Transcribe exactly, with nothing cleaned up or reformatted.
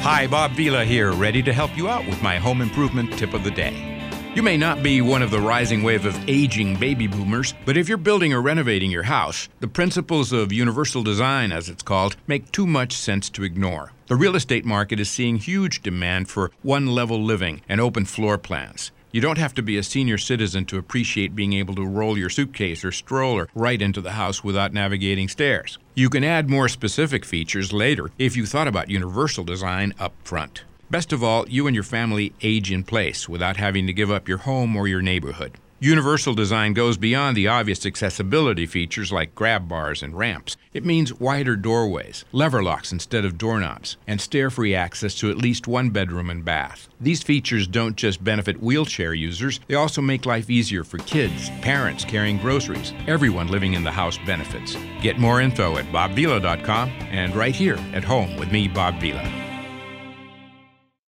Hi, Bob Vila here, ready to help you out with my home improvement tip of the day. You may not be one of the rising wave of aging baby boomers, but if you're building or renovating your house, the principles of universal design, as it's called, make too much sense to ignore. The real estate market is seeing huge demand for one-level living and open floor plans. You don't have to be a senior citizen to appreciate being able to roll your suitcase or stroller right into the house without navigating stairs. You can add more specific features later if you thought about universal design up front. Best of all, you and your family age in place without having to give up your home or your neighborhood. Universal design goes beyond the obvious accessibility features like grab bars and ramps. It means wider doorways, lever locks instead of doorknobs, and stair-free access to at least one bedroom and bath. These features don't just benefit wheelchair users, they also make life easier for kids, parents carrying groceries. Everyone living in the house benefits. Get more info at bob vila dot com and right here at home with me, Bob Vila.